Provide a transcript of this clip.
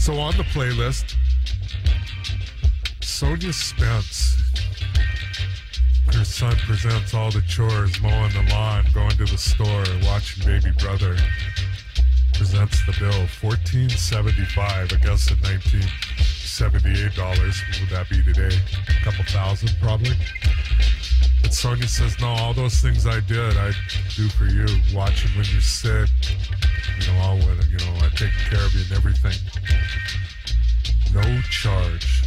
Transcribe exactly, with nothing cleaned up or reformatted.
So on the playlist, Sonia Spence. Her son presents all the chores, mowing the lawn, going to the store, watching Baby Brother. Presents the bill, fourteen seventy-five. I guess in nineteen seventy-eight dollars. What would that be today? A couple thousand, probably. But Sonia says, no, all those things I did, I do for you. Watching when you're sick, you know, all when, you know, I take care of you and everything. No charge.